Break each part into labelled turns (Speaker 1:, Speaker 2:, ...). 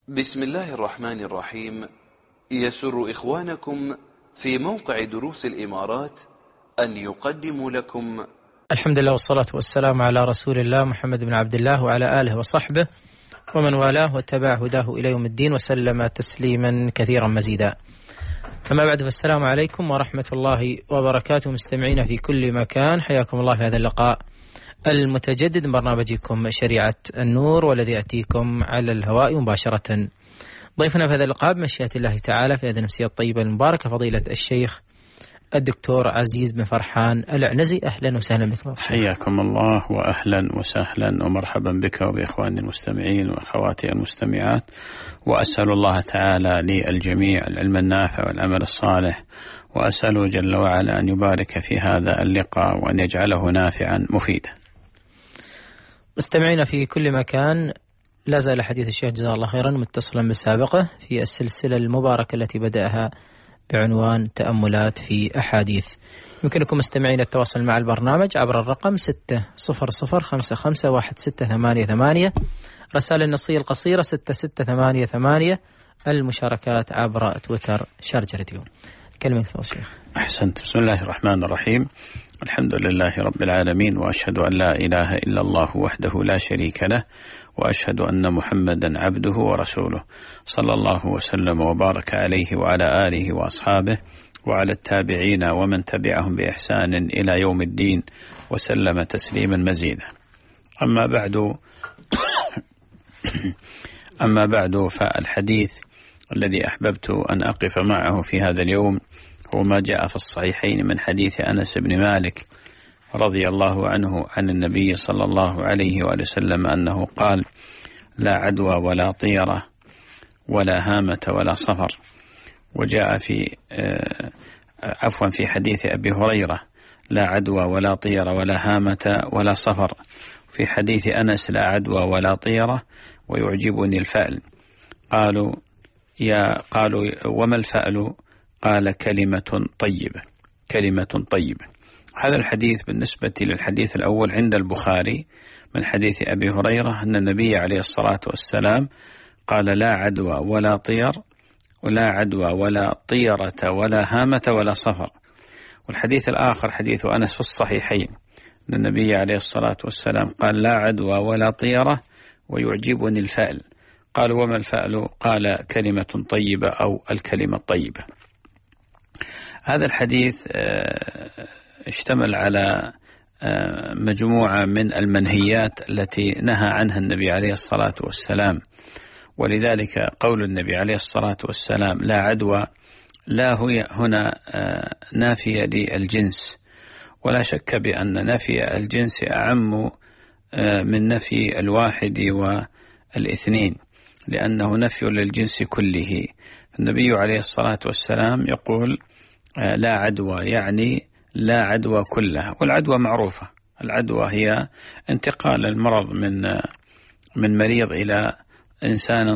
Speaker 1: بسم الله الرحمن الرحيم. يسر إخوانكم في موقع دروس الإمارات أن يقدموا لكم
Speaker 2: الحمد لله والصلاة والسلام على رسول الله محمد بن عبد الله وعلى آله وصحبه ومن والاه واتبع هداه إلى يوم الدين وسلم تسليما كثيرا مزيدا. أما بعد، فالسلام عليكم ورحمة الله وبركاته. مستمعين في كل مكان، حياكم الله في هذا اللقاء المتجدد من برنامجكم شريعة النور، والذي يأتيكم على الهواء مباشرة. ضيفنا في هذا اللقاء بمشيئة الله تعالى في هذه النفسية الطيبة المباركة فضيلة الشيخ الدكتور عزيز بن فرحان العنزي. أهلا وسهلا بكم.
Speaker 3: حياكم الله وأهلا وسهلا ومرحبا بك وبإخواني المستمعين وأخواتي المستمعات، وأسأل الله تعالى للجميع العلم النافع والعمل الصالح، وأسأله جل وعلا أن يبارك في هذا اللقاء وأن يجعله نافعا مفيدا.
Speaker 2: مستمعين في كل مكان، لا زال حديث الشيخ جزاه الله خيرا متصلا بالسابقة في السلسلة المباركة التي بدأها بعنوان تأملات في أحاديث. يمكنكم مستمعين التواصل مع البرنامج عبر الرقم 600551688، رسائل النصية القصيرة 6688، المشاركات عبر تويتر شارجة راديو. كلمة الشيخ.
Speaker 3: أحسنت. بسم الله الرحمن الرحيم. الحمد لله رب العالمين، وأشهد أن لا إله إلا الله وحده لا شريك له، وأشهد أن محمدا عبده ورسوله، صلى الله وسلم وبارك عليه وعلى آله وأصحابه وعلى التابعين ومن تبعهم بإحسان إلى يوم الدين وسلم تسليما مزيدا. أما بعد فالحديث الذي أحببت أن أقف معه في هذا اليوم هو ما جاء في الصحيحين من حديث أنس بن مالك رضي الله عنه عن النبي صلى الله عليه وآله وسلم أنه قال: لا عدوى ولا طيرة ولا هامة ولا صفر. وجاء في حديث أبي هريرة: لا عدوى ولا طيرة ولا هامة ولا صفر. في حديث أنس: لا عدوى ولا طيرة ويعجبني الفأل. قالوا وما الفأل؟ قال: كلمة طيبة. هذا الحديث بالنسبة للحديث الأول عند البخاري من حديث أبي هريرة أن النبي عليه الصلاة والسلام قال: لا عدوى ولا طير ولا عدوى ولا طيرة ولا هامة ولا صفر. والحديث الآخر حديث أنس في الصحيحين أن النبي عليه الصلاة والسلام قال: لا عدوى ولا طيرة ويعجبني الفأل. قالوا: وما الفأل؟ قال: كلمة طيبة أو الكلمة الطيبة. هذا الحديث اشتمل على مجموعة من المنهيات التي نهى عنها النبي عليه الصلاة والسلام، ولذلك قول النبي عليه الصلاة والسلام لا عدوى لا هي هنا نافية للجنس، ولا شك بأن نفي الجنس أعم من نفي الواحد والاثنين، لأنه نفي للجنس كله. النبي عليه الصلاة والسلام يقول لا عدوى، يعني لا عدوى كلها. والعدوى معروفة، العدوى هي انتقال المرض من مريض إلى إنسان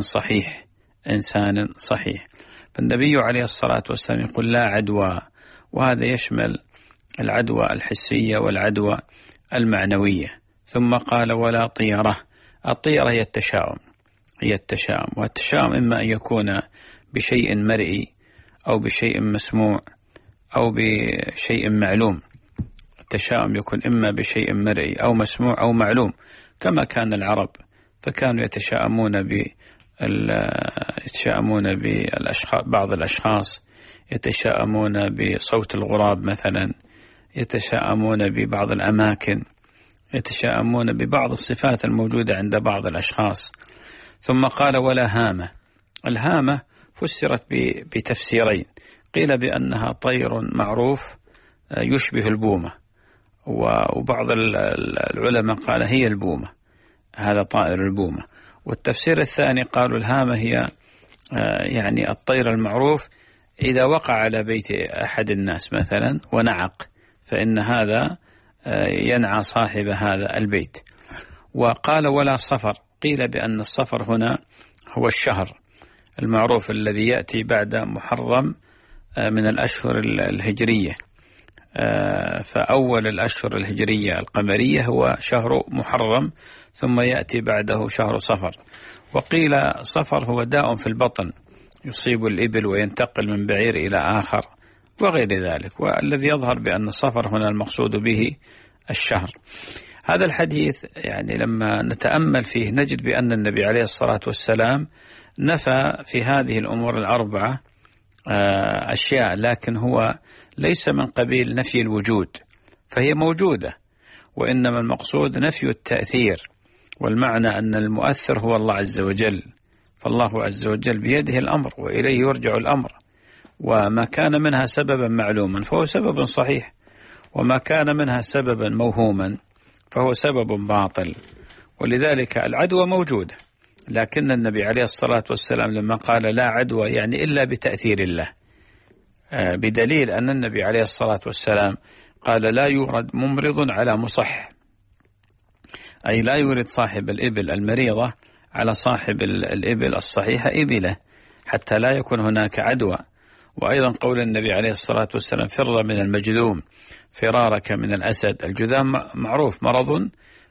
Speaker 3: صحيح. فالنبي عليه الصلاة والسلام يقول لا عدوى، وهذا يشمل العدوى الحسية والعدوى المعنوية. ثم قال ولا طيرة. الطيرة هي التشاؤم، والتشاؤم إما أن يكون بشيء مرئي أو بشيء مسموع أو بشيء معلوم. التشاؤم يكون إما بشيء مرئي أو مسموع أو معلوم، كما كان العرب، فكانوا يتشاءمون بعض الأشخاص يتشاءمون بصوت الغراب مثلا، يتشاءمون ببعض الأماكن، يتشاءمون ببعض الصفات الموجودة عند بعض الأشخاص. ثم قال ولا هامة. الهامة فسرت بتفسيرين: قيل بأنها طير معروف يشبه البومة، وبعض العلماء قال هي البومة، هذا طائر البومة. والتفسير الثاني قالوا الهامة هي يعني الطير المعروف إذا وقع على بيت أحد الناس مثلا ونعق، فإن هذا ينعى صاحب هذا البيت. وقال ولا صفر. قيل بأن الصفر هنا هو الشهر المعروف الذي يأتي بعد محرم من الأشهر الهجرية، فأول الأشهر الهجرية القمرية هو شهر محرم، ثم يأتي بعده شهر صفر. وقيل صفر هو داء في البطن يصيب الإبل وينتقل من بعير إلى آخر وغير ذلك، والذي يظهر بأن الصفر هنا المقصود به الشهر. هذا الحديث يعني لما نتأمل فيه نجد بأن النبي عليه الصلاة والسلام نفى في هذه الأمور الأربعة أشياء، لكن هو ليس من قبيل نفي الوجود، فهي موجودة، وإنما المقصود نفي التأثير، والمعنى أن المؤثر هو الله عز وجل، فالله عز وجل بيده الأمر وإليه يرجع الأمر، وما كان منها سببا معلوما فهو سبب صحيح، وما كان منها سببا موهوما فهو سبب باطل. ولذلك العدوى موجودة، لكن النبي عليه الصلاة والسلام لما قال لا عدوى يعني إلا بتأثير الله، بدليل أن النبي عليه الصلاة والسلام قال لا يورد ممرض على مصح، أي لا يورد صاحب الإبل المريضة على صاحب الإبل الصحيحة إبله حتى لا يكون هناك عدوى. وأيضا قول النبي عليه الصلاة والسلام فر من المجذوم فرارك من الأسد. الجذام معروف مرض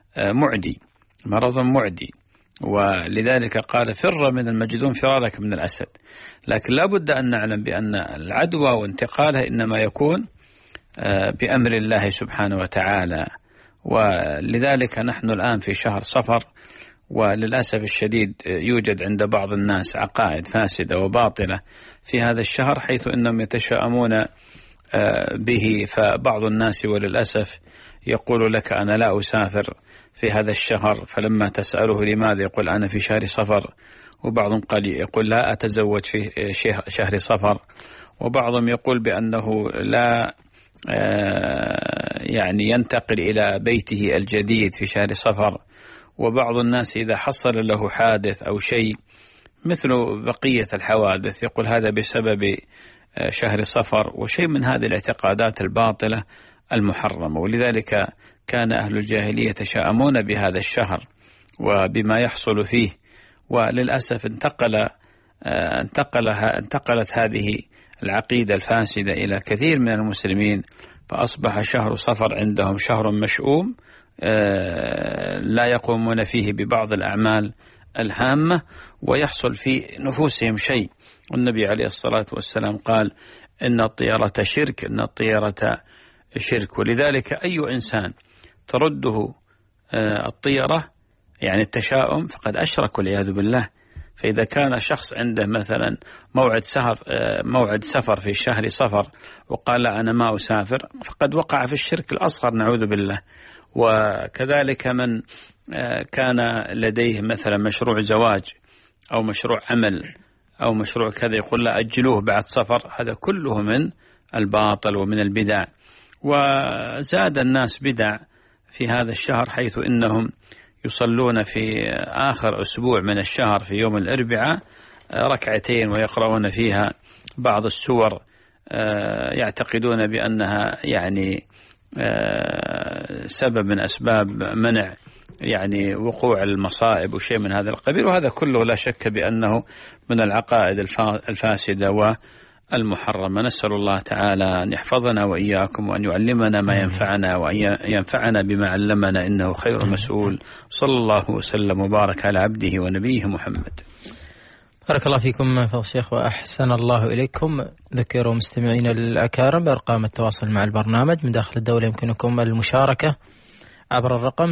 Speaker 3: معدي، ولذلك قال فر من المجذوم فرارك من الأسد. لكن لا بد أن نعلم بأن العدوى وانتقالها إنما يكون بأمر الله سبحانه وتعالى. ولذلك نحن الآن في شهر صفر، وللأسف الشديد يوجد عند بعض الناس عقائد فاسدة وباطلة في هذا الشهر، حيث أنهم يتشائمون به. فبعض الناس وللأسف يقول لك أنا لا أسافر في هذا الشهر، فلما تسأله لماذا يقول أنا في شهر صفر، وبعضهم قال يقول لا أتزوج في شهر صفر، وبعضهم يقول بأنه لا يعني ينتقل إلى بيته الجديد في شهر صفر، وبعض الناس إذا حصل له حادث أو شيء مثل بقية الحوادث يقول هذا بسبب شهر صفر، وشيء من هذه الاعتقادات الباطلة المحرمة. ولذلك كان أهل الجاهلية يتشائمون بهذا الشهر وبما يحصل فيه، وللأسف انتقلت هذه العقيدة الفاسدة إلى كثير من المسلمين، فأصبح شهر صفر عندهم شهر مشؤوم لا يقومون فيه ببعض الأعمال الهامة ويحصل في نفوسهم شيء. والنبي عليه الصلاة والسلام قال إن الطيرة شرك. ولذلك أي إنسان ترده الطيرة يعني التشاؤم فقد أشرك والعياذ بالله. فإذا كان شخص عنده مثلا موعد سفر في شهر صفر وقال لا أنا ما أسافر فقد وقع في الشرك الأصغر نعوذ بالله. وكذلك من كان لديه مثلا مشروع زواج أو مشروع عمل أو مشروع كذا يقول لا أجلوه بعد صفر، هذا كله من الباطل ومن البدع. وزاد الناس بدع في هذا الشهر، حيث إنهم يصلون في آخر أسبوع من الشهر في يوم الأربعاء ركعتين ويقرؤون فيها بعض السور يعتقدون بأنها يعني سبب من أسباب منع يعني وقوع المصائب وشيء من هذا القبيل. وهذا كله لا شك بأنه من العقائد الفاسدة والمحرمة. نسأل الله تعالى أن يحفظنا وإياكم وأن يعلمنا ما ينفعنا وأن ينفعنا بما علمنا إنه خير مسؤول. صلى الله وسلم وبارك على عبده ونبيه محمد.
Speaker 2: بارك الله فيكم فضل الشيخ وأحسن الله إليكم. ذكروا مستمعين الأكارم بأرقام التواصل مع البرنامج من داخل الدولة. يمكنكم المشاركة عبر الرقم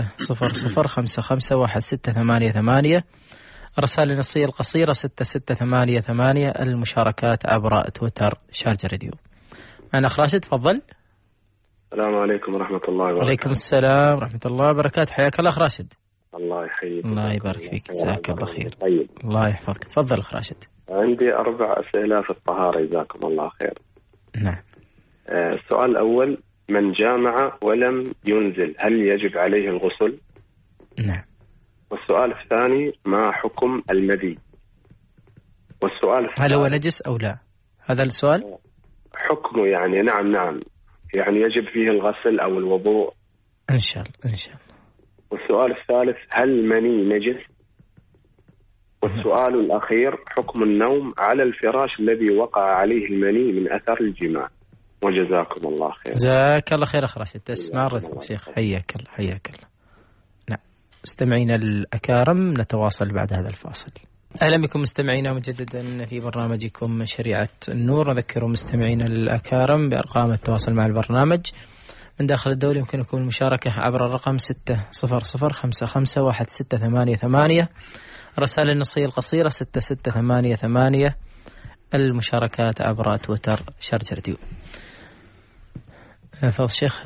Speaker 2: 600551688، الرسائل النصية القصيرة 6688، المشاركات عبر تويتر شارجة راديو. معنا أخ راشد، تفضل.
Speaker 4: السلام عليكم ورحمة الله وبركاته.
Speaker 2: وعليكم السلام ورحمة الله وبركاته. حياك الله أخ راشد.
Speaker 4: الله يحييك.
Speaker 2: الله يبارك فيك، جزاك الله خير.
Speaker 4: طيب.
Speaker 2: الله يحفظك. تفضل أخ راشد.
Speaker 4: عندي 4 أسئلة في الطهارة جزاكم الله خير.
Speaker 2: نعم.
Speaker 4: السؤال الأول: من جامع ولم ينزل هل يجب عليه الغسل؟
Speaker 2: نعم.
Speaker 4: والسؤال الثاني: ما حكم المذي؟ والسؤال الثالث:
Speaker 2: هل هو نجس أو لا؟ هذا السؤال.
Speaker 4: حكمه يعني نعم يعني يجب فيه الغسل أو الوضوء
Speaker 2: إن شاء الله.
Speaker 4: والسؤال الثالث: هل المني نجس؟ والسؤال الأخير: حكم النوم على الفراش الذي وقع عليه المني من أثر الجماع. وجزاكم الله خير.
Speaker 2: جزاك الله خير أخ راشد. تسمع الشيخ، حياك الله حياك الله. نعم مستمعينا الأكارم، نتواصل بعد هذا الفاصل. أهلا بكم مستمعينا مجددا في برنامجكم شريعة النور. نذكر مستمعينا الأكارم بأرقام التواصل مع البرنامج من داخل الدولة. يمكنكم المشاركة عبر الرقم 600551688، رسائل النصية القصيرة 6688، المشاركات عبر تويتر شارجة راديو. فضل الشيخ،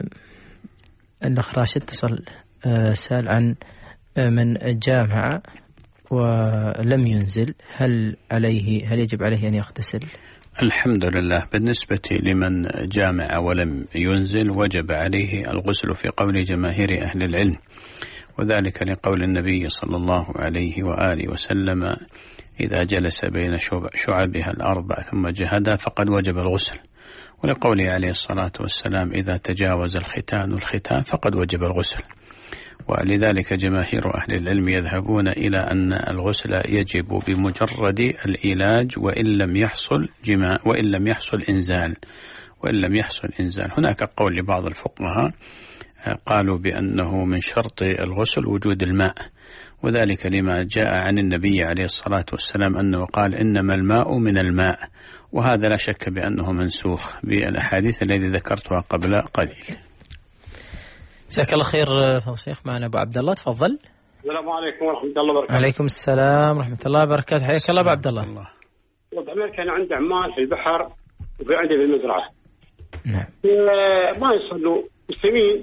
Speaker 2: الأخ راشد اتصل سأل عن من جامع ولم ينزل، هل يجب عليه أن يغتسل؟
Speaker 3: الحمد لله، بالنسبة لمن جامع ولم ينزل وجب عليه الغسل في قول جماهير أهل العلم، وذلك لقول النبي صلى الله عليه وآله وسلم: إذا جلس بين شعبها الأربع ثم جهدا فقد وجب الغسل، ولقوله عليه الصلاة والسلام: إذا تجاوز الختان فقد وجب الغسل. ولذلك جماهير أهل العلم يذهبون إلى أن الغسل يجب بمجرد العلاج وإن لم يحصل جماع وإن لم يحصل إنزال. هناك قول لبعض الفقهاء قالوا بأنه من شرط الغسل وجود الماء، وذلك لما جاء عن النبي عليه الصلاة والسلام أنه قال: إنما الماء من الماء، وهذا لا شك بأنه منسوخ بالأحاديث التي ذكرتها قبل قليل.
Speaker 2: جزاك الله خير فضل الشيخ. معنا أبو عبد الله، تفضل.
Speaker 5: السلام عليكم ورحمة الله وبركاته.
Speaker 2: عليكم السلام ورحمة الله وبركاته، حياك الله أبو عبد الله.
Speaker 5: وضع كان عنده عمال في البحر وفي عنده في المزرعة.
Speaker 2: نعم.
Speaker 5: ما يصلوا مسلمين،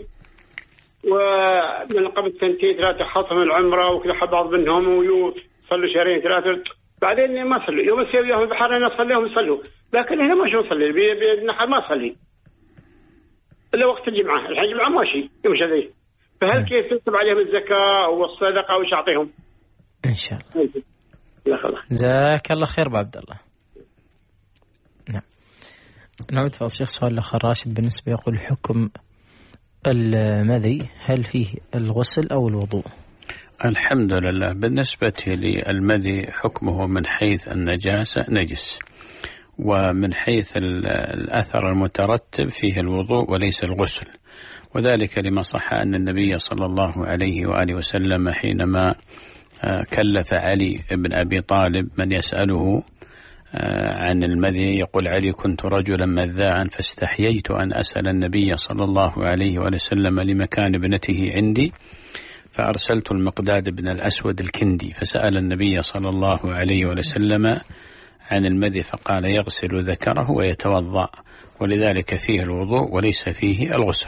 Speaker 5: ومن قبل 2-3 خاصة من العمرة وكذا بعض منهم ويصلوا شهرين 3، بعدين ما صلوا. يوم السبت في البحر أنا أصليهم يصلوا، لكن هنا ما شو نصلي بالنحر، ما أصلي إلا وقت الجمعة. الحين الجمعة ماشي يوم شذي، فهل كيف تكتب عليهم الزكاة والصدقة وش أعطيهم؟
Speaker 2: إن شاء الله. جزاك الله خير أبو عبد الله. نعم. نعود فضل الشيخ. سؤال الأخ راشد بالنسبة يقول: حكم المذي هل فيه الغسل أو الوضوء؟
Speaker 3: الحمد لله، بالنسبة للمذي حكمه من حيث النجاسة نجس، ومن حيث الأثر المترتب فيه الوضوء وليس الغسل، وذلك لما صح أن النبي صلى الله عليه وآله وسلم حينما كلف علي بن أبي طالب من يسأله عن المذي، يقول علي: كنت رجلا مذاعا فاستحييت أن أسأل النبي صلى الله عليه وآله وسلم لمكان ابنته عندي، فأرسلت المقداد بن الأسود الكندي فسأل النبي صلى الله عليه وآله وسلم عن المذي فقال: يغسل ذكره ويتوضأ، ولذلك فيه الوضوء وليس فيه الغسل.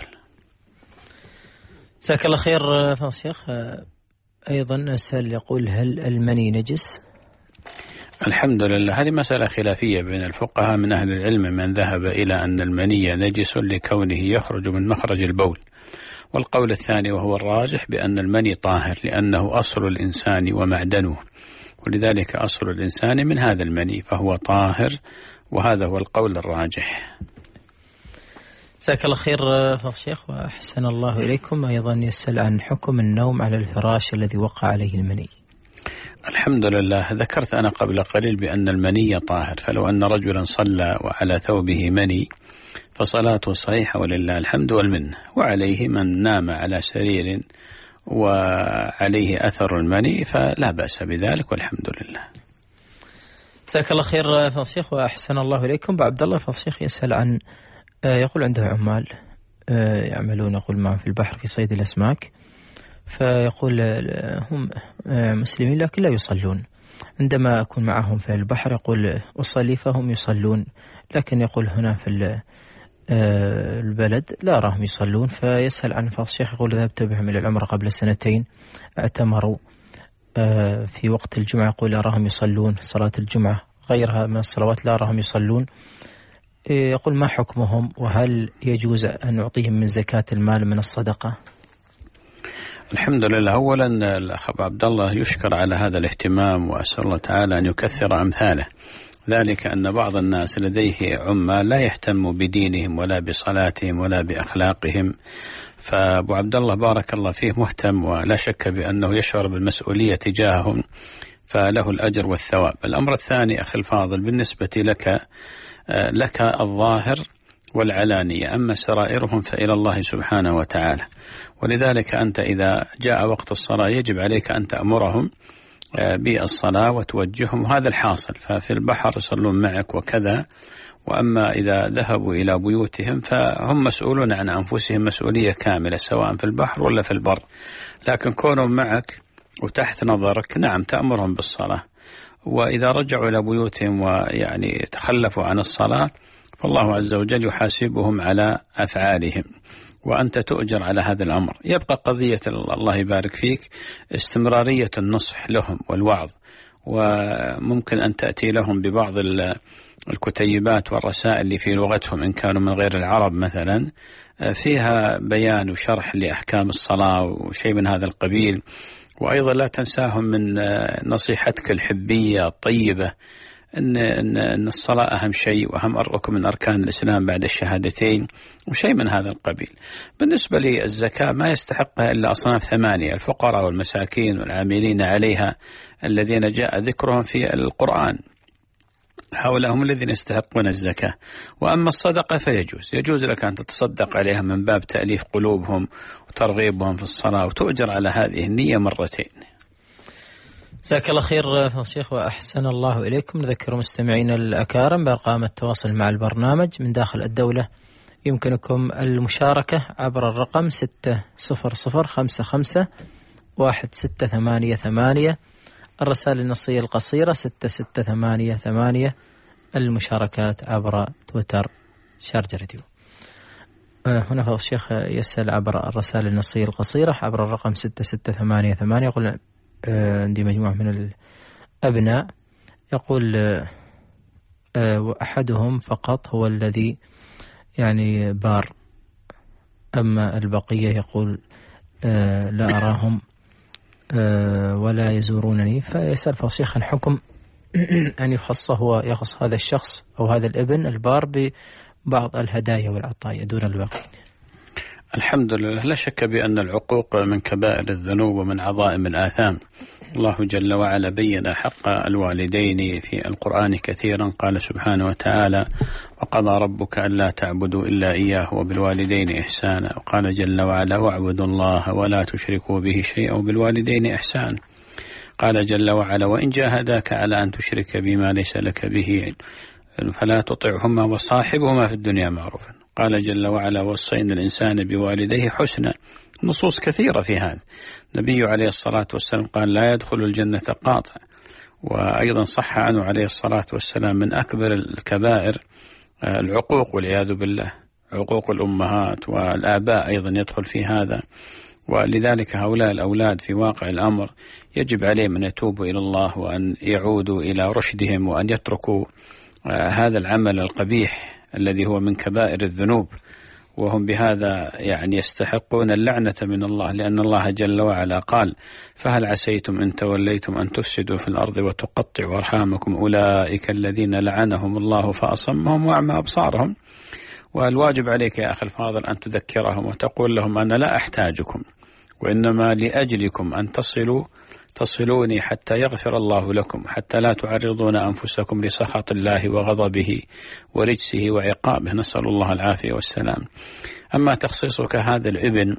Speaker 2: جزاك الله خير فضل الشيخ. أيضا أسأل يقول: هل المني نجس؟
Speaker 3: الحمد لله، هذه مسألة خلافية بين الفقهاء. من أهل العلم من ذهب إلى أن المني نجس لكونه يخرج من مخرج البول، والقول الثاني وهو الراجح بأن المني طاهر لأنه أصل الإنسان ومعدنه، ولذلك أصل الإنسان من هذا المني فهو طاهر، وهذا هو القول الراجح.
Speaker 2: جزاك الله خير فضل الشيخ وأحسن الله إليكم. أيضا يسأل عن حكم النوم على الفراش الذي وقع عليه المني.
Speaker 3: الحمد لله، ذكرت أنا قبل قليل بأن المني طاهر، فلو أن رجلا صلى وعلى ثوبه مني فصلاته صحيحة ولله الحمد والمنة، وعليه من نام على سرير وعليه أثر المني فلا بأس بذلك والحمد لله.
Speaker 2: جزاك الله خير فضل الشيخ وأحسن الله إليكم. أبو عبد الله فضل الشيخ يسأل عن يقول عنده عمال يعملون يقول معه في البحر في صيد الأسماك، فيقول هم مسلمين لكن لا يصلون. عندما أكون معهم في البحر يقول أصلي فهم يصلون، لكن يقول هنا في البلد لا أراهم يصلون. فيسأل عن فضل الشيخ يقول: ذهبت بهم إلى العمرة قبل 2 اعتمروا في وقت الجمعة، يقول أراهم يصلون صلاة الجمعة، غيرها من الصلوات لا أراهم يصلون. يقول: ما حكمهم، وهل يجوز أن نعطيهم من زكاة المال من الصدقة؟
Speaker 3: الحمد لله، أولا الأخ عبد الله يشكر على هذا الاهتمام، وأسأل الله تعالى أن يكثر أمثاله، ذلك أن بعض الناس لديه عمال لا يهتم بدينهم ولا بصلاتهم ولا بأخلاقهم، فأبو عبد الله بارك الله فيه مهتم، ولا شك بأنه يشعر بالمسؤولية تجاههم، فله الأجر والثواب. الأمر الثاني أخي الفاضل، بالنسبة لك الظاهر والعلانية، أما سرائرهم فإلى الله سبحانه وتعالى. ولذلك أنت إذا جاء وقت الصلاة يجب عليك أن تأمرهم بالصلاة وتوجههم، وهذا الحاصل. ففي البحر يصلون معك وكذا، وأما إذا ذهبوا إلى بيوتهم فهم مسؤولون عن أنفسهم مسؤولية كاملة سواء في البحر ولا في البر، لكن كونهم معك وتحت نظرك نعم تأمرهم بالصلاة. وإذا رجعوا إلى بيوتهم ويعني تخلفوا عن الصلاة فالله عز وجل يحاسبهم على أفعالهم، وأنت تؤجر على هذا الأمر. يبقى قضية الله يبارك فيك استمرارية النصح لهم والوعظ، وممكن أن تأتي لهم ببعض الكتيبات والرسائل اللي في لغتهم إن كانوا من غير العرب مثلا، فيها بيان وشرح لأحكام الصلاة وشيء من هذا القبيل. وأيضا لا تنساهم من نصيحتك الحبية الطيبة أن الصلاة أهم شيء وأهم ركن من أركان الإسلام بعد الشهادتين وشيء من هذا القبيل. بالنسبة للزكاة ما يستحقها إلا أصناف 8، الفقراء والمساكين والعاملين عليها الذين جاء ذكرهم في القرآن، هؤلاء هم الذين يستحقون الزكاة. وأما الصدقة فيجوز لك أن تتصدق عليهم من باب تأليف قلوبهم وترغيبهم في الصلاة، وتؤجر على هذه النية مرتين.
Speaker 2: جزاك الله خير فضيلة الشيخ وأحسن الله إليكم. نذكر مستمعين الأكارم بأرقام التواصل مع البرنامج من داخل الدولة. يمكنكم المشاركة عبر الرقم 600551688، الرسائل النصية القصيرة 6688، المشاركات عبر تويتر شارجة راديو. هنا فضيلة الشيخ يسأل عبر الرسائل النصية القصيرة عبر الرقم 6688، يقول عندي مجموعة من الأبناء، يقول وأحدهم فقط هو الذي يعني بار، أما البقية يقول لا أراهم ولا يزورونني. فيسأل فضيلة الشيخ الحكم أن يخص هذا الشخص أو هذا الابن البار ببعض الهدايا والعطايا دون الباقي.
Speaker 3: الحمد لله، لا شك بأن العقوق من كبائر الذنوب ومن عظائم الآثام. الله جل وعلا بين حق الوالدين في القرآن كثيرا، قال سبحانه وتعالى وقضى ربك ألا تعبدوا إلا إياه وبالوالدين إحسانا، وقال جل وعلا واعبدوا الله ولا تشركوا به شيئا وبالوالدين إحسانا. قال جل وعلا وإن جاهداك على أن تشرك بما ليس لك به فلا تطعهما وصاحبهما في الدنيا معروفا. قال جل وعلا وصينا الإنسان بوالديه حسنا. نصوص كثيرة في هذا. النبي عليه الصلاة والسلام قال لا يدخل الجنة قاطع. وأيضا صح عنه عليه الصلاة والسلام من أكبر الكبائر العقوق والعياذ بالله، عقوق الأمهات والآباء أيضا يدخل في هذا. ولذلك هؤلاء الأولاد في واقع الأمر يجب عليهم أن يتوبوا إلى الله وأن يعودوا إلى رشدهم وأن يتركوا هذا العمل القبيح الذي هو من كبائر الذنوب، وهم بهذا يعني يستحقون اللعنة من الله، لأن الله جل وعلا قال فهل عسيتم إن توليتم أن تفسدوا في الأرض وتقطعوا أرحامكم أولئك الذين لعنهم الله فأصمهم وأعمى أبصارهم. والواجب عليك يا أخي الفاضل أن تذكرهم وتقول لهم أنا لا أحتاجكم، وإنما لأجلكم أن تصلوني حتى يغفر الله لكم، حتى لا تعرضون أنفسكم لسخط الله وغضبه ورجسه وعقابه، نسأل الله العافية والسلام. أما تخصيصك هذا الابن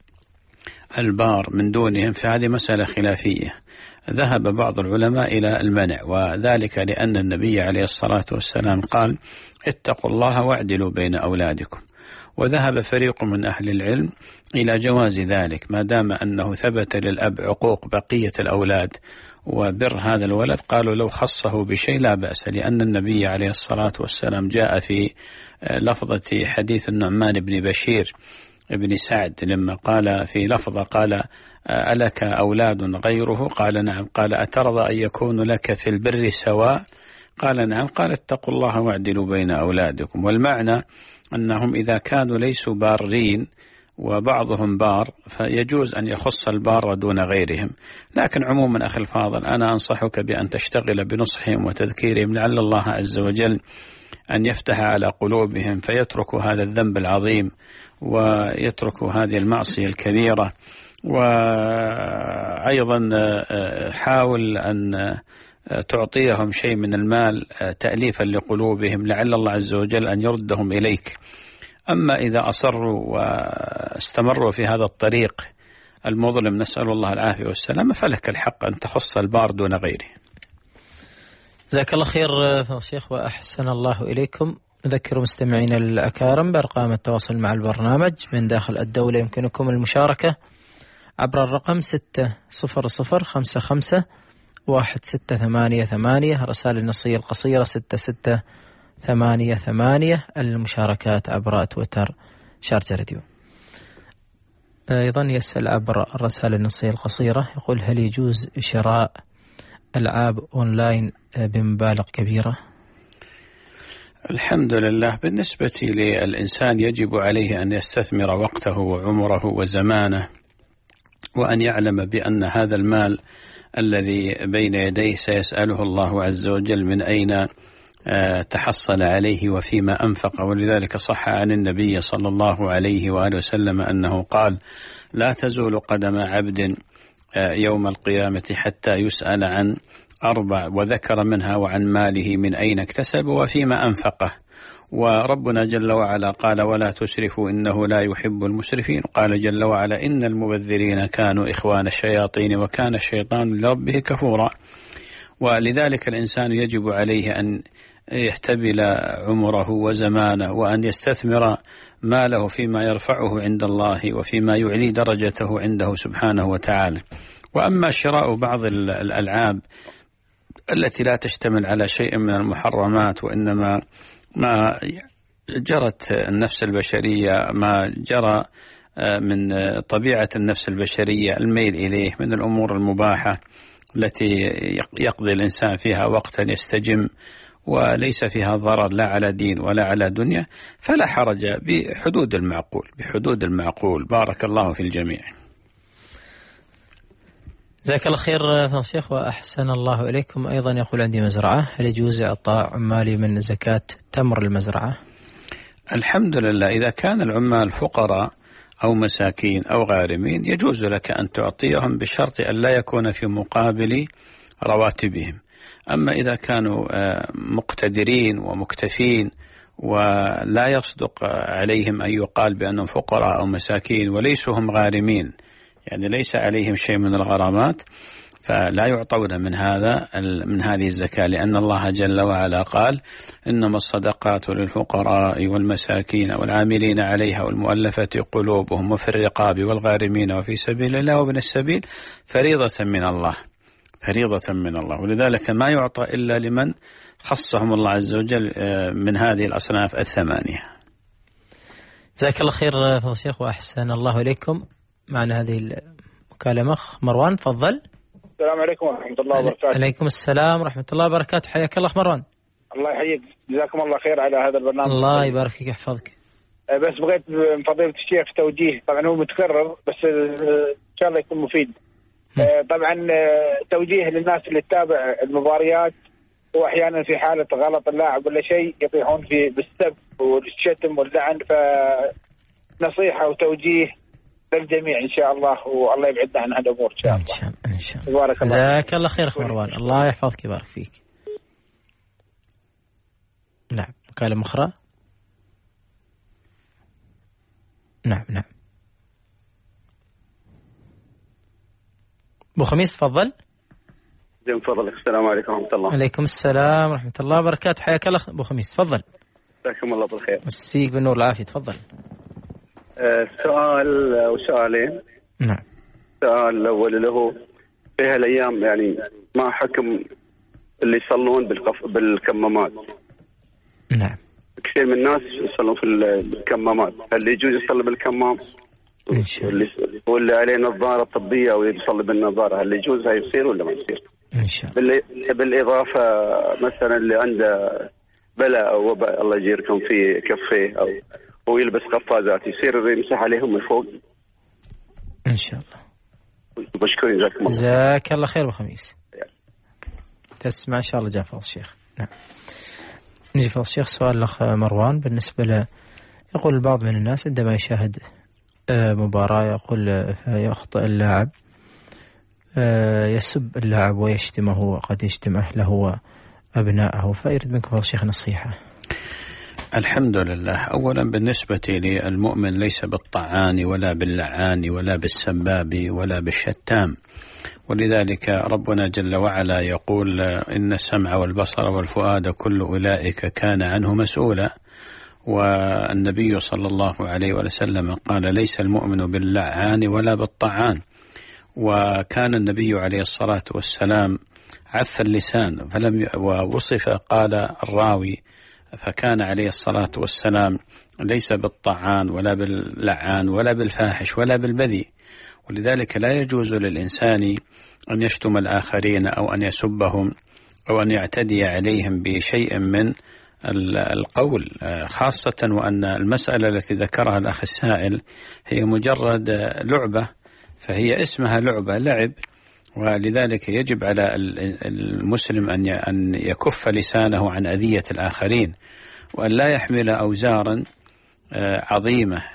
Speaker 3: البار من دونهم فهذه مسألة خلافية. ذهب بعض العلماء إلى المنع، وذلك لأن النبي عليه الصلاة والسلام قال اتقوا الله واعدلوا بين أولادكم. وذهب فريق من أهل العلم إلى جواز ذلك ما دام أنه ثبت للأب عقوق بقية الأولاد وبر هذا الولد. قالوا لو خصه بشيء لا بأس، لأن النبي عليه الصلاة والسلام جاء في لفظة حديث النعمان بن بشير بن سعد لما قال في لفظة قال ألك أولاد غيره؟ قال نعم. قال أترضى أن يكون لك في البر سواء؟ قال نعم. قال اتقوا الله واعدلوا بين أولادكم. والمعنى أنهم إذا كانوا ليسوا بارين وبعضهم بار فيجوز أن يخص البار دون غيرهم. لكن عموما أخي الفاضل أنا أنصحك بأن تشتغل بنصحهم وتذكيرهم، لعل الله عز وجل أن يفتح على قلوبهم فيتركوا هذا الذنب العظيم ويتركوا هذه المعصية الكبيرة. وأيضا حاول أن تعطيهم شيء من المال تأليفا لقلوبهم، لعل الله عز وجل أن يردهم إليك. أما إذا أصروا واستمروا في هذا الطريق المظلم، نسأل الله العافية والسلامة، فلك الحق أن تخص البار دون غيره.
Speaker 2: جزاك الله خير فضيلة الشيخ وأحسن الله إليكم. نذكر مستمعينا الأكارم بأرقام التواصل مع البرنامج من داخل الدولة. يمكنكم المشاركة عبر الرقم 600551688. رسائل النصية القصيرة 6688. المشاركات عبر تويتر شارجة راديو. أيضا يسأل عبر الرسائل النصية القصيرة، يقول: هل يجوز شراء ألعاب أونلاين بمبالغ كبيرة؟
Speaker 3: الحمد لله. بالنسبة للإنسان يجب عليه أن يستثمر وقته وعمره وزمانه، وأن يعلم بأن هذا المال الذي بين يديه سيسأله الله عز وجل من أين تحصل عليه وفيما أنفق. ولذلك صح عن النبي صلى الله عليه وآله وسلم أنه قال: لا تزول قدم عبد يوم القيامة حتى يسأل عن 4، وذكر منها وعن ماله من أين اكتسب وفيما أنفقه. وربنا جل وعلا قال: ولا تسرفوا إنه لا يحب المسرفين. قال جل وعلا: إن المبذرين كانوا إخوان الشياطين وكان الشيطان لربه كفورا. ولذلك الإنسان يجب عليه أن يحتبل عمره وزمانه، وأن يستثمر ماله فيما يرفعه عند الله وفيما يعلي درجته عنده سبحانه وتعالى. وأما شراء بعض الألعاب التي لا تشتمل على شيء من المحرمات، وإنما ما جرت النفس البشرية، ما جرى من طبيعة النفس البشرية الميل إليه من الأمور المباحة التي يقضي الإنسان فيها وقتا يستجم وليس فيها ضرر لا على دين ولا على دنيا، فلا حرج بحدود المعقول، بحدود المعقول. بارك الله في الجميع.
Speaker 2: جزاك الله خير فضيلة الشيخ وأحسن الله إليكم. أيضا يقول: عندي مزرعة، هل يجوز إعطاء عمالي من زكاة تمر المزرعة؟
Speaker 3: الحمد لله. إذا كان العمال فقراء أو مساكين أو غارمين يجوز لك أن تعطيهم بشرط أن لا يكون في مقابل رواتبهم. أما إذا كانوا مقتدرين ومكتفين ولا يصدق عليهم أن يقال بأنهم فقراء أو مساكين وليسوا هم غارمين، يعني ليس عليهم شيء من الغرامات، فلا يعطون من هذه الزكاة، لأن الله جل وعلا قال: إنما الصدقات للفقراء والمساكين والعاملين عليها والمؤلفة قلوبهم وفي الرقاب والغارمين وفي سبيل الله وابن السبيل فريضة من الله، فريضة من الله. ولذلك ما يعطى إلا لمن خصهم الله عز وجل من هذه الأصناف الثمانية.
Speaker 2: جزاك الله خير فضيلة الشيخ وأحسن الله إليكم. معنا هذه المكالمة مروان، تفضل.
Speaker 6: السلام عليكم ورحمة الله وبركاته.
Speaker 2: عليكم السلام ورحمة الله وبركاته. حياك الله مروان.
Speaker 6: الله يحييك، جزاكم الله خير على هذا البرنامج.
Speaker 2: الله يبارك فيك يحفظك.
Speaker 6: بس بغيت من فضيلة الشيخ توجيه، طبعا هو متكرر بس إن شاء الله يكون مفيد. طبعا توجيه للناس اللي تتابع المباريات، وأحيانا في حالة غلط اللاعب ولا شيء يطيحون بالسب والشتم واللعن، فنصيحة وتوجيه للجميع إن شاء الله، والله يبعدنا عن هذه الأمور إن شاء الله.
Speaker 2: إن شاء الله.
Speaker 6: بارك الله.
Speaker 2: جزاك الله خير أخي مروان، الله يحفظك يبارك فيك. نعم، مكالمة أخرى. نعم. أبو خميس تفضل.
Speaker 4: من فضلك. السلام عليكم ورحمة الله.
Speaker 2: عليكم السلام ورحمة الله وبركاته. حياك الله أبو خميس، تفضل.
Speaker 4: جزاكم الله بالخير.
Speaker 2: مسيك بالنور العافية، تفضل.
Speaker 4: سؤال وسؤالين.
Speaker 2: نعم.
Speaker 4: السؤال الأول اللي هو في هالأيام يعني ما حكم اللي يصلون بالكمامات؟
Speaker 2: نعم.
Speaker 4: كثير من الناس يصلون في الكمامات، هل يجوز يصلي بالكمام؟ واللي عليه نظارة طبية أو يصلي بالنظارة، هل يجوز هاي يصير ولا ما يصير؟
Speaker 2: إن شاء الله.
Speaker 4: بالإضافة مثلا اللي عنده بلاء أو وباء الله يجيركم في كفيه أو هو يلبس قفازات، يصير يمسح عليهم من فوق؟
Speaker 2: إن شاء الله.
Speaker 4: مشكورين، جزاكم الله.
Speaker 2: جزاك الله خير أبو خميس. تسمع إن شاء الله جاء فضل الشيخ. نعم. نجي فضل الشيخ. سؤال الأخ مروان بالنسبة له، يقول البعض من الناس عندما يشاهد مباراة يقول فيخطئ اللاعب، يسب اللاعب ويشتمه وقد يشتم أهله وأبنائه، فيريد منك فضل الشيخ نصيحة.
Speaker 3: الحمد لله. أولا بالنسبة للمؤمن ليس بالطعان ولا باللعان ولا بالسباب ولا بالشتام، ولذلك ربنا جل وعلا يقول إن السمع والبصر والفؤاد كل أولئك كان عنه مسؤولا. والنبي صلى الله عليه وسلم قال ليس المؤمن باللعان ولا بالطعان. وكان النبي عليه الصلاة والسلام عف اللسان ووصف قال الراوي فكان عليه الصلاة والسلام ليس بالطعان ولا باللعان ولا بالفاحش ولا بالبذيء. ولذلك لا يجوز للإنسان أن يشتم الآخرين أو أن يسبهم أو أن يعتدي عليهم بشيء من القول، خاصة وأن المسألة التي ذكرها الأخ السائل هي مجرد لعبة، فهي اسمها لعبة لعب، ولذلك يجب على المسلم أن يكف لسانه عن أذية الآخرين، وأن لا يحمل أوزارا عظيمة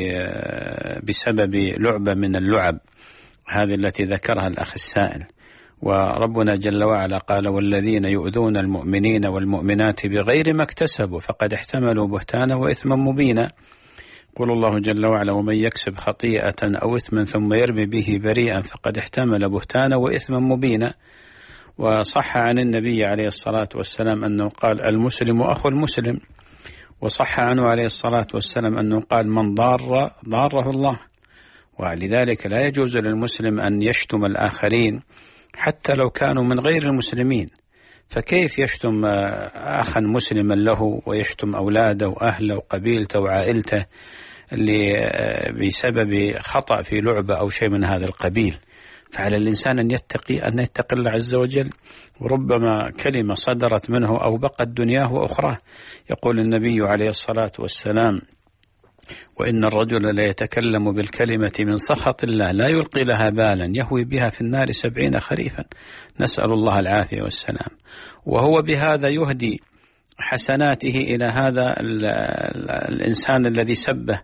Speaker 3: بسبب لعبة من اللعب هذه التي ذكرها الأخ السائل. وربنا جل وعلا قال والذين يؤذون المؤمنين والمؤمنات بغير ما اكتسبوا فقد احتملوا بهتانا وإثما مبينا. يقول الله جل وعلا ومن يكسب خطيئة أو إثما ثم يرمي به بريئا فقد احتمل بهتانا وإثما مبينا. وصح عن النبي عليه الصلاة والسلام أنه قال المسلم أخو المسلم، وصح عنه عليه الصلاة والسلام أنه قال من ضاره الله. ولذلك لا يجوز للمسلم أن يشتم الآخرين حتى لو كانوا من غير المسلمين، فكيف يشتم أخا مسلما له ويشتم أولاده وأهله وقبيلته وعائلته اللي بسبب خطأ في لعبة أو شيء من هذا القبيل؟ فعلى الإنسان أن يتقي الله عز وجل، وربما كلمة صدرت منه أو بقت دنياه وأخراه. يقول النبي عليه الصلاة والسلام وإن الرجل لا يتكلم بالكلمة من سخط الله لا يلقي لها بالا يهوي بها في النار 70 خريفا، نسأل الله العافية والسلام. وهو بهذا يهدي حسناته إلى هذا الإنسان الذي سبه،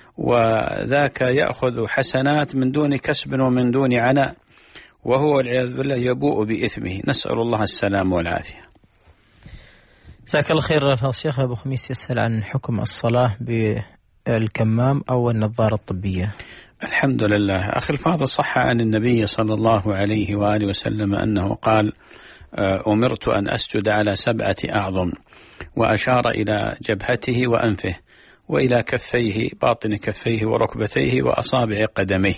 Speaker 3: وذاك يأخذ حسنات من دون كسب ومن دون عناء، وهو والعياذ بالله يبوء بإثمه، نسأل الله السلام والعافية.
Speaker 2: جزاك الله خير. فضل الشيخ أبو خميس يسأل عن حكم الصلاة بالكمام أو النظارة الطبية.
Speaker 3: الحمد لله. أخي الفاضل، صح عن النبي صلى الله عليه وآله وسلم أنه قال أمرت أن أسجد على 7 أعظم، وأشار إلى جبهته وأنفه وإلى كفيه باطن كفيه وركبتيه وأصابع قدميه.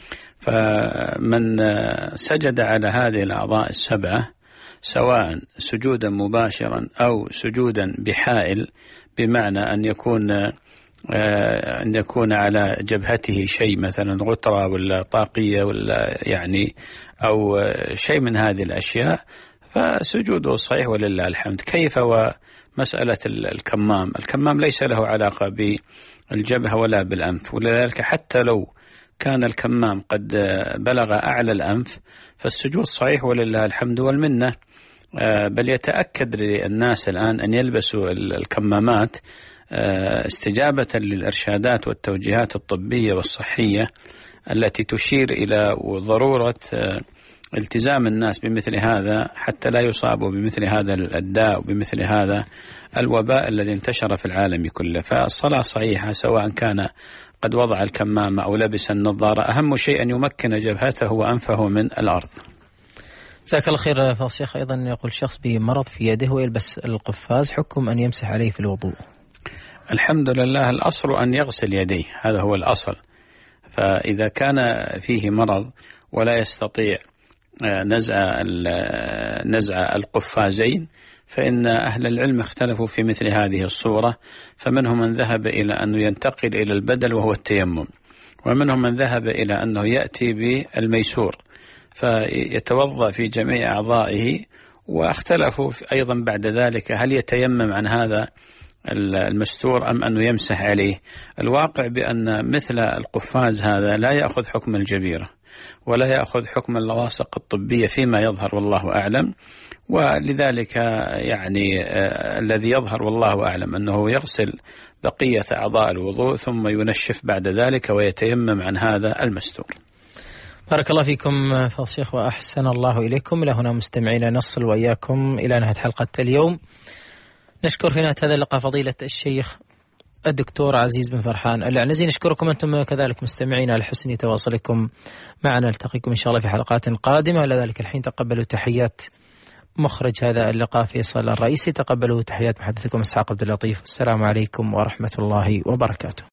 Speaker 3: فمن سجد على هذه الأعضاء 7 سواء سجودا مباشرا أو سجودا بحائل، بمعنى أن يكون على جبهته شيء مثلا غترة ولا طاقية ولا يعني أو شيء من هذه الأشياء، فسجوده صحيح ولله الحمد. كيف ومسألة الكمام ليس له علاقة بالجبهة ولا بالأنف، ولذلك حتى لو كان الكمام قد بلغ أعلى الأنف فالسجود صحيح ولله الحمد والمنة. بل يتأكد للناس الآن أن يلبسوا الكمامات استجابة للإرشادات والتوجيهات الطبية والصحية التي تشير إلى ضرورة التزام الناس بمثل هذا حتى لا يصابوا بمثل هذا الداء وبمثل هذا الوباء الذي انتشر في العالم كله. فالصلاة صحيحة سواء كان قد وضع الكمامة أو لبس النظارة، أهم شيء أن يمكن جبهته وأنفه من الأرض.
Speaker 2: جزاك الله خير. فضل الشيخ أيضا يقول شخص بمرض في يده ويلبس القفاز، حكم أن يمسح عليه في الوضوء؟
Speaker 3: الحمد لله، الأصل أن يغسل يديه، هذا هو الأصل. فإذا كان فيه مرض ولا يستطيع نزع القفازين فإن أهل العلم اختلفوا في مثل هذه الصورة، فمنهم من ذهب إلى أنه ينتقل إلى البدل وهو التيمم، ومنهم من ذهب إلى أنه يأتي بالميسور فيتوضأ في جميع أعضائه، واختلفوا أيضا بعد ذلك هل يتيمم عن هذا المستور أم أنه يمسح عليه. الواقع بأن مثل القفاز هذا لا يأخذ حكم الجبيرة ولا يأخذ حكم اللواصق الطبية فيما يظهر والله أعلم، ولذلك يعني الذي يظهر والله أعلم أنه يغسل بقية أعضاء الوضوء ثم ينشف بعد ذلك ويتيمم عن هذا المستور.
Speaker 2: بارك الله فيكم فضل الشيخ وأحسن الله إليكم. إلى هنا مستمعينا نصل وإياكم إلى نهاية حلقة اليوم. نشكر في نهاية هذا اللقاء فضيلة الشيخ الدكتور عزيز بن فرحان العنزي. نشكركم أنتم كذلك مستمعين على حسن تواصلكم معنا. نلتقيكم إن شاء الله في حلقات قادمة. إلى ذلك الحين تقبلوا تحيات مخرج هذا اللقاء فيصل الرئيسي، تقبلوا تحيات محدثكم إسحاق عبد اللطيف. السلام عليكم ورحمة الله وبركاته.